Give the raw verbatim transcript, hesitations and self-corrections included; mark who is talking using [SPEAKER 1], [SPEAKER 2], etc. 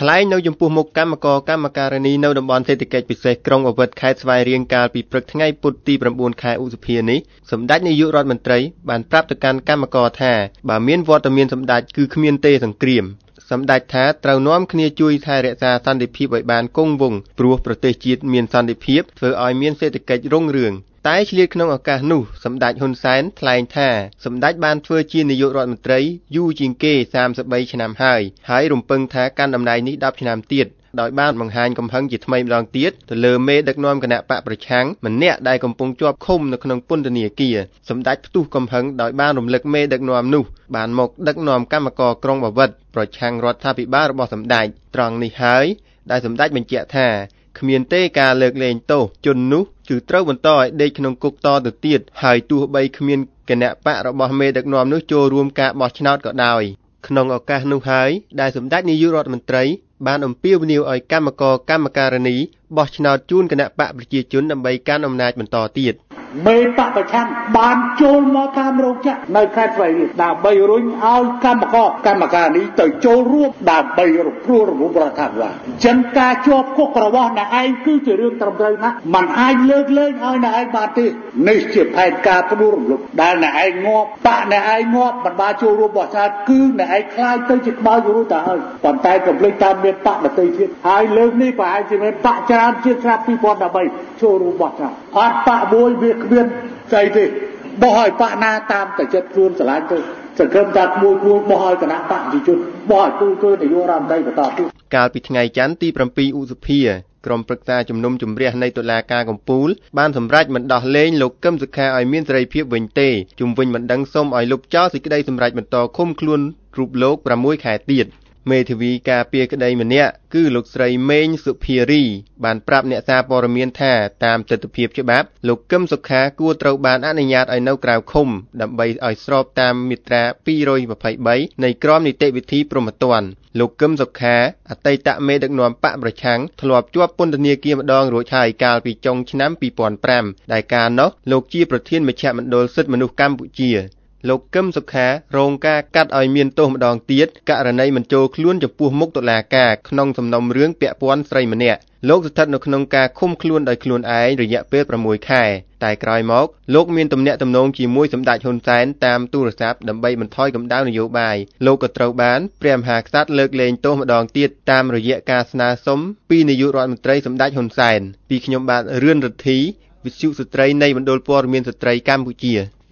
[SPEAKER 1] ថ្លែងនៅចំពោះមុខគណៈកម្មការកម្មការនីនៅតំបន់សេដ្ឋកិច្ចពិសេសក្រុងអវត្តខេត្តស្វាយរៀងកាលពីព្រឹកថ្ងៃពុធទី9ខែឧសភានេះសម្ដេចនាយករដ្ឋមន្ត្រីបានប្រាប់ទៅកាន់គណៈកម្មការថាបើមានវត្តមានសម្ដេចគឺគ្មានទេសង្គ្រាមសម្ដេចថាត្រូវនាំគ្នាជួយថែរក្សាសន្តិភាពឲ្យបានគង់វង្សព្រោះប្រទេសជាតិមានសន្តិភាពធ្វើឲ្យមានសេដ្ឋកិច្ចរុងរឿងតែឆ្លៀតក្នុងឱកាសនោះសម្ដេចហ៊ុនសែនថ្លែងថាសម្ដេចបានធ្វើជានាយករដ្ឋមន្ត្រីយូរជាងគេសាមសិបបីឆ្នាំហើយហើយរំពឹងថាកាន់តំណែងនេះដប់ឆ្នាំទៀតដោយបានបង្ហាញកំហឹងជាថ្មីម្ដងទៀតទៅលើមេដឹកនាំគណៈបកប្រឆាំងម្នាក់ដែលកំពុងជាប់ឃុំនៅក្នុងពន្ធនាគារសម្ដេចផ្ទុះកំហឹងដោយបានរំលឹកមេដឹកនាំនោះបានមកដឹកនាំគណៈកម្មការក្រុងបាវិតប្រឆាំងរដ្ឋាភិបាលរបស់សម្ដេចត្រង់នេះហើយដែលសម្ដេចបញ្ជាក់ថាគ្មានទេការលើកលែងទោសជននោះគឺត្រូវបន្តឲ្យដេកក្នុងគុកតទៅទៀតហើយទោះបីគ្មានគណៈបករបស់មេដឹកនាំនោះចូលរួមការបោះឆ្នោតក៏ដោយក្នុងឱកាសនោះហើយដែលសម្ដេចនាយករដ្ឋមន្ត្រីបានអំពាវនាវឲ្យគណៈកម្មការកម្មការនីបោះឆ្នោតជូនគណៈបកប្រជាជនដើម្បីកាន់អំណាចបន្តទៀត
[SPEAKER 2] មេបកប្រឆាំងបានចូលមកតាមរោងចក្រនៅខេត្តស្វាយរៀងដើម្បីរុញឲ្យគណៈកម្មការកម្មការនីទៅចូលរួមដើម្បីរំលោភរបបរដ្ឋាភិបាលចឹងការជាប់គុករបស់អ្នកឯងគឺជារឿងត្រឹមត្រូវណាស់มันអាចលើកលែងឲ្យអ្នកឯងបានទេនេះជាផែនការផ្ដួលរំលំដែលអ្នកឯងងាប់បកអ្នកឯងងាប់មិនបានចូលរួមបោះឆ្នោតគឺអ្នកឯងខ្លាចទៅជាខ្មៅរួចទៅហើយប៉ុន្តែកំភ្លេចតាមមានបកដទៃទៀតហើយលើកនេះប្រហែលជាមានបកច្រើនជាងឆ្នាំពីរពាន់ដប់បីចូលរួមបោះឆ្នោតអត់បកមួយវាគ្មានស្អីទេបោះឲ្យបកណាតាមតែចិត្តខ្លួនស្រឡាញ់ទៅសង្ឃឹមថាមួយគួរបោះឲ្យគណៈបកប្រជាជនបោះឲ្យទូទៅនាយករដ្ឋមន្ត្រីបន្តទៀត
[SPEAKER 1] កាលពីថ្ងៃច័ន្ទទី7ឧសភាក្រុមប្រឹក្សាជំនុំជម្រះនៃតុលាការកំពូលបានសម្រេចមិនដោះលែងលោកកឹមសុខាឲ្យមានសេរីភាពវិញទេជុំវិញបណ្ដឹងសុំឲ្យលុបចោលសេចក្តីសម្រេចបន្តឃុំខ្លួនរូបលោក6ខែទៀតមេធាវីការពារក្តីម្នាក់គឺលោកស្រីមេងសុភារីបានប្រាប់អ្នកសារព័ត៌មានថាតាមទស្សនវិជ្ជាច្បាប់លោកកឹមសុខាគួរត្រូវបានអនុញ្ញាតឲ្យនៅក្រៅឃុំដើម្បីឲ្យស្របតាមមាត្រាពីរยี่สิบสามនៃក្រមនីតិវិធីព្រហ្មទណ្ឌលោកកឹមសុខាអតីតមេដឹកនាំបកប្រឆាំងធ្លាប់ជាប់ពន្ធនាគារម្ដងរួចហើយកាលពីចុងឆ្នាំពីរពាន់ប្រាំដែលកាលនោះលោកជាប្រធានមជ្ឈមណ្ឌលសិទ្ធិមនុស្សកម្ពុជាលោកកឹមសុខារងការកាត់ឲ្យមានទោសម្ដងទៀតករណីមិនចូលខ្លួនចំពោះមុខតុលាការក្នុងសំណុំរឿងពាក់ព័ន្ធស្រីម្នាក់លោកស្ថិតនៅក្នុងការឃុំខ្លួនដោយខ្លួនឯងរយៈពេល6ខែតែក្រោយមកលោកមានទំនាក់ទំនងជាមួយសម្ដេចហ៊ុនសែនតាមទូរស័ព្ទដើម្បីបន្ថយកម្ដៅនយោបាយលោកក៏ត្រូវបានព្រះមហាក្សត្រលើកលែងទោសម្ដងទៀតតាមរយៈការស្នើសុំពីនាយករដ្ឋមន្ត្រីសម្ដេចហ៊ុនសែនពីខ្ញុំបាទរឿនរិទ្ធីវិទ្យុស្ត្រីនៃមណ្ឌលព័ត៌មានស្ត្រីកម្ពុជា